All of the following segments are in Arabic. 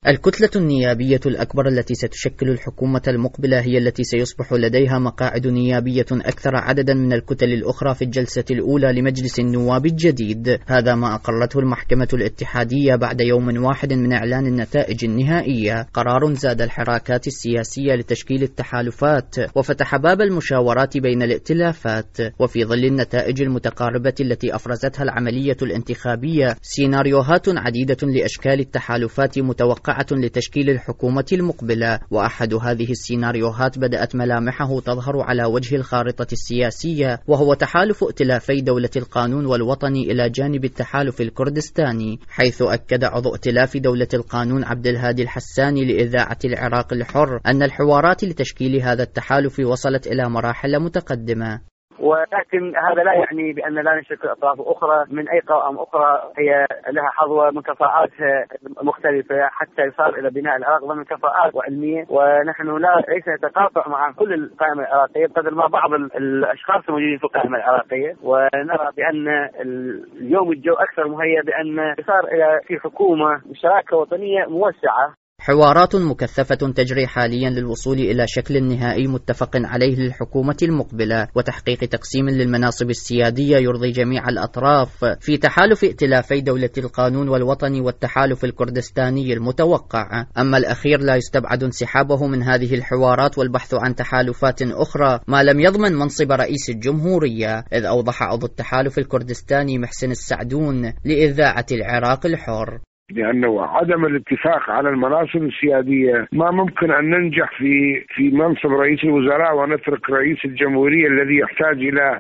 الكتلة النيابية الأكبر التي ستشكل الحكومة المقبلة هي التي سيصبح لديها مقاعد نيابية أكثر عددا من الكتل الأخرى في الجلسة الأولى لمجلس النواب الجديد. هذا ما أقرته المحكمة الاتحادية بعد يوم واحد من إعلان النتائج النهائية. قرار زاد الحراكات السياسية لتشكيل التحالفات وفتح باب المشاورات بين الائتلافات. وفي ظل النتائج المتقاربة التي أفرزتها العملية الانتخابية، سيناريوهات عديدة لأشكال التحالفات متوقعة لتشكيل الحكومة المقبلة، وأحد هذه السيناريوهات بدأت ملامحه تظهر على وجه الخارطة السياسية، وهو تحالف ائتلافي دولة القانون والوطني إلى جانب التحالف الكردستاني، حيث أكد عضو ائتلاف دولة القانون عبد الهادي الحساني لإذاعة العراق الحر أن الحوارات لتشكيل هذا التحالف وصلت إلى مراحل متقدمة. ولكن هذا لا يعني بأن لا نشكل أطراف أخرى من أي قوائم أخرى هي لها حظوة من كفاءات مختلفة حتى يصار إلى بناء العراق ضمن كفاءات وعلمية. ونحن ليس نتقاطع مع كل القائمة العراقية بقدر ما بعض الأشخاص الموجودين في القائمة العراقية، ونرى بأن اليوم الجو أكثر مهيأ بأن يصار إلى في حكومة شراكة وطنية موسعة. حوارات مكثفة تجري حاليا للوصول إلى شكل نهائي متفق عليه للحكومة المقبلة وتحقيق تقسيم للمناصب السيادية يرضي جميع الأطراف في تحالف ائتلافي دولة القانون والوطني والتحالف الكردستاني المتوقع. أما الأخير لا يستبعد انسحابه من هذه الحوارات والبحث عن تحالفات أخرى ما لم يضمن منصب رئيس الجمهورية، إذ أوضح عضو التحالف الكردستاني محسن السعدون لإذاعة العراق الحر لأنه عدم الاتفاق على المناصب السيادية ما ممكن أن ننجح في منصب رئيس الوزراء ونترك رئيس الجمهورية الذي يحتاج إلى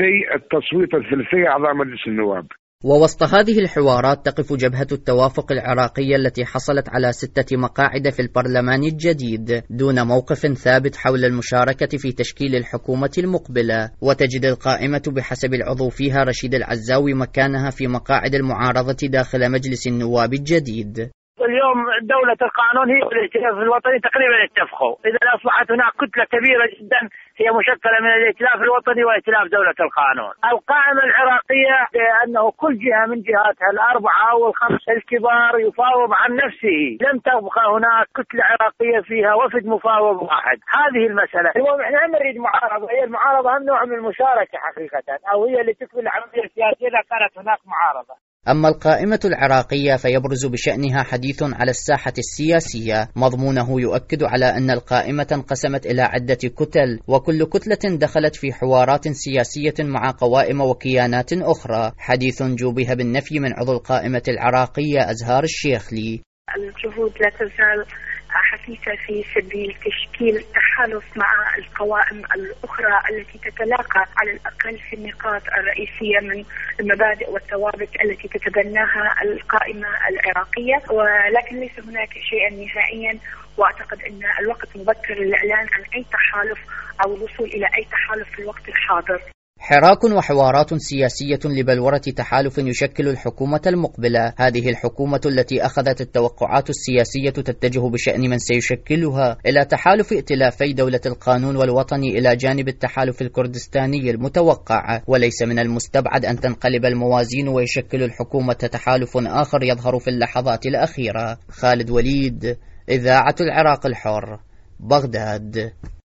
ثلثي أعضاء مجلس النواب. ووسط هذه الحوارات تقف جبهة التوافق العراقية التي حصلت على 6 مقاعد في البرلمان الجديد دون موقف ثابت حول المشاركة في تشكيل الحكومة المقبلة، وتجد القائمة بحسب العضو فيها رشيد العزاوي مكانها في مقاعد المعارضة داخل مجلس النواب الجديد. اليوم دولة القانون هي والائتلاف الوطني تقريبا اتفقوا، إذا أصبحت هناك كتلة كبيرة جدا هي مشكلة من الائتلاف الوطني وائتلاف دولة القانون. القائمة العراقية لأنه كل جهة من جهاتها الأربعة أو الخمسة الكبار يفاوض عن نفسه، لم تبقى هناك كتلة عراقية فيها وفد مفاوض واحد. هذه المسألة احنا نريد معارضة، هي المعارضة هم نوع من المشاركة حقيقة، أو هي اللي تكمل العملية السياسية إذا كانت هناك معارضة. أما القائمة العراقية فيبرز بشأنها حديث على الساحة السياسية، مضمونه يؤكد على أن القائمة انقسمت إلى عدة كتل، وكل كتلة دخلت في حوارات سياسية مع قوائم وكيانات أخرى، حديث جوبه بالنفي من عضو القائمة العراقية أزهار الشيخلي. الجهود لا تزال حثيثة في سبيل تشكيل التحالف مع القوائم الأخرى التي تتلاقى على الأقل في النقاط الرئيسية من المبادئ والثوابت التي تتبناها القائمة العراقية، ولكن ليس هناك شيئا نهائيا، وأعتقد أن الوقت مبكر للإعلان عن أي تحالف أو الوصول إلى أي تحالف في الوقت الحاضر. حراك وحوارات سياسية لبلورة تحالف يشكل الحكومة المقبلة. هذه الحكومة التي أخذت التوقعات السياسية تتجه بشأن من سيشكلها إلى تحالف ائتلافي دولة القانون والوطني إلى جانب التحالف الكردستاني المتوقع، وليس من المستبعد أن تنقلب الموازين ويشكل الحكومة تحالف آخر يظهر في اللحظات الأخيرة. خالد وليد، إذاعة العراق الحر، بغداد.